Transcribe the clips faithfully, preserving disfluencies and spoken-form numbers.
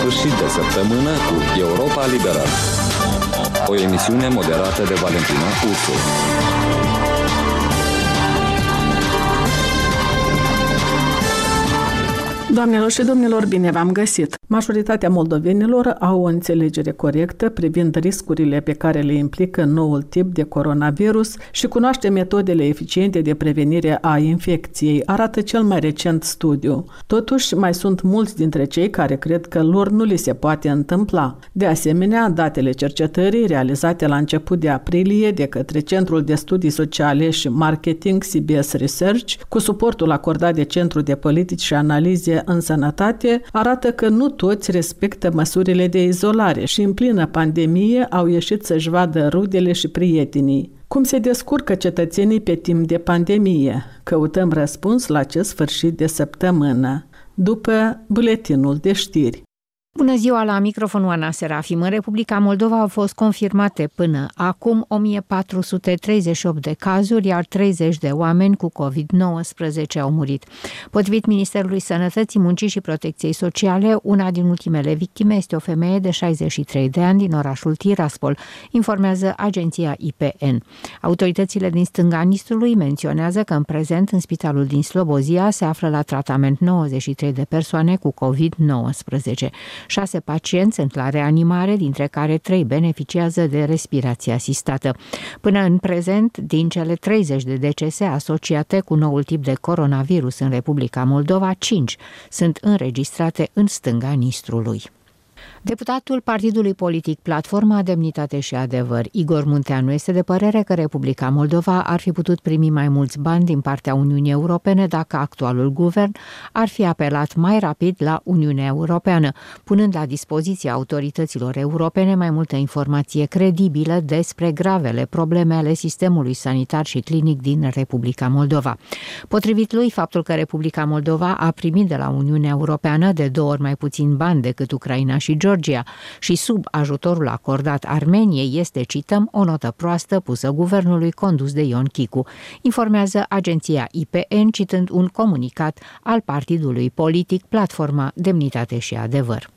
sfârșit de săptămână cu Europa Liberă. O emisiune moderată de Valentina Ursu. Doamnelor și domnilor, bine v-am găsit! Majoritatea moldovenilor au o înțelegere corectă privind riscurile pe care le implică noul tip de coronavirus și cunoaște metodele eficiente de prevenire a infecției, arată cel mai recent studiu. Totuși, mai sunt mulți dintre cei care cred că lor nu li se poate întâmpla. De asemenea, datele cercetării realizate la început de aprilie de către Centrul de Studii Sociale și Marketing C B S Research, cu suportul acordat de Centrul de Politici și Analize în Sănătate, arată că nu toți respectă măsurile de izolare și în plină pandemie au ieșit să-și vadă rudele și prietenii. Cum se descurcă cetățenii pe timp de pandemie? Căutăm răspuns la acest sfârșit de săptămână, după buletinul de știri. Bună ziua, la microfonul Ana Serafim. În Republica Moldova au fost confirmate până acum o mie patru sute treizeci și opt de cazuri, iar treizeci de oameni cu covid nouăsprezece au murit. Potrivit Ministerului Sănătății, Muncii și Protecției Sociale, una din ultimele victime este o femeie de șaizeci și trei de ani din orașul Tiraspol, informează agenția I P N. Autoritățile din stânga Nistrului menționează că în prezent în spitalul din Slobozia se află la tratament nouăzeci și trei de persoane cu covid nouăsprezece. Șase pacienți sunt la reanimare, dintre care trei beneficiază de respirație asistată. Până în prezent, din cele treizeci de decese asociate cu noul tip de coronavirus în Republica Moldova, cinci sunt înregistrate în stânga Nistrului. Deputatul partidului politic Platforma, Demnitate și Adevăr, Igor Munteanu, este de părere că Republica Moldova ar fi putut primi mai mulți bani din partea Uniunii Europene dacă actualul guvern ar fi apelat mai rapid la Uniunea Europeană, punând la dispoziția autorităților europene mai multă informație credibilă despre gravele probleme ale sistemului sanitar și clinic din Republica Moldova. Potrivit lui, faptul că Republica Moldova a primit de la Uniunea Europeană de două ori mai puțin bani decât Ucraina și Georgia și sub ajutorul acordat Armeniei este, cităm, o notă proastă pusă guvernului condus de Ion Chicu, informează agenția I P N citând un comunicat al partidului politic Platforma, Demnitate și Adevăr.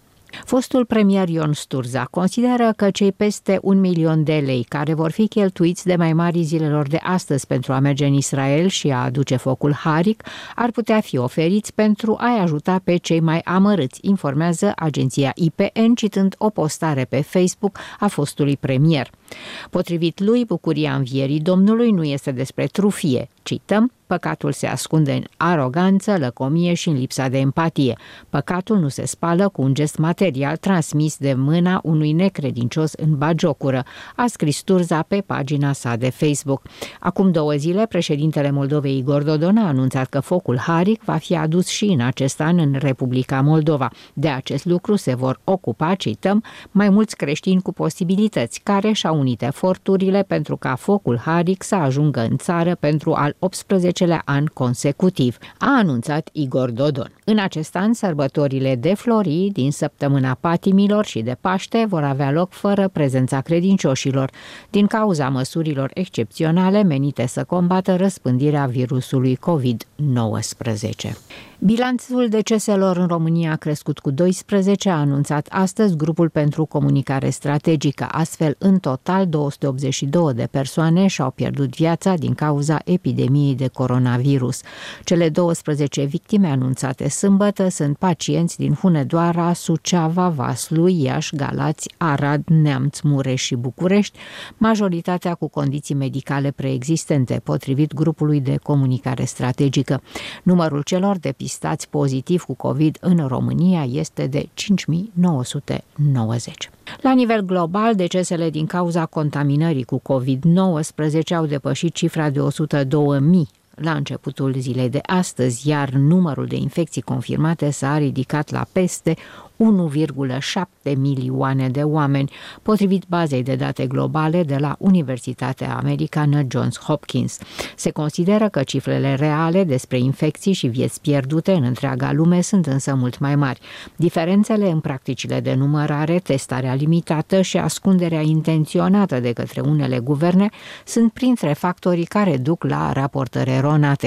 Fostul premier Ion Sturza consideră că cei peste un milion de lei care vor fi cheltuiți de mai mari zilelor de astăzi pentru a merge în Israel și a aduce focul Harik ar putea fi oferiți pentru a-i ajuta pe cei mai amărâți, informează agenția I P N citând o postare pe Facebook a fostului premier. Potrivit lui, bucuria învierii Domnului nu este despre trufie, cităm, păcatul se ascunde în aroganță, lăcomie și în lipsa de empatie. Păcatul nu se spală cu un gest material transmis de mâna unui necredincios în bagiocură, a scris Sturza pe pagina sa de Facebook. Acum două zile, președintele Moldovei Igor Dodon a anunțat că focul Harik va fi adus și în acest an în Republica Moldova. De acest lucru se vor ocupa, cităm, mai mulți creștini cu posibilități, care și-au unit eforturile pentru ca focul Harik să ajungă în țară pentru al optsprezecelea an consecutiv, a anunțat Igor Dodon. În acest an, sărbătorile de Florii din săptămâna Patimilor și de Paște vor avea loc fără prezența credincioșilor, din cauza măsurilor excepționale menite să combată răspândirea virusului covid nouăsprezece. Bilanțul deceselor în România a crescut cu doisprezece, a anunțat astăzi grupul pentru comunicare strategică. Astfel, în total, două sute optzeci și două de persoane și-au pierdut viața din cauza epidemiei de coronavirus. Cele douăsprezece victime anunțate sâmbătă sunt pacienți din Hunedoara, Suceava, Vaslui, Iași, Galați, Arad, Neamț, Mureș și București, majoritatea cu condiții medicale preexistente, potrivit grupului de comunicare strategică. Numărul celor depistați pozitiv cu COVID în România este de cinci mii nouă sute nouăzeci. La nivel global, decesele din cauza contaminării cu covid nouăsprezece au depășit cifra de o sută două mii la începutul zilei de astăzi, iar numărul de infecții confirmate s-a ridicat la peste unu virgulă șapte milioane de oameni, potrivit bazei de date globale de la Universitatea Americană Johns Hopkins. Se consideră că cifrele reale despre infecții și vieți pierdute în întreaga lume sunt însă mult mai mari. Diferențele în practicile de numărare, testarea limitată și ascunderea intenționată de către unele guverne sunt printre factorii care duc la raportări eronate.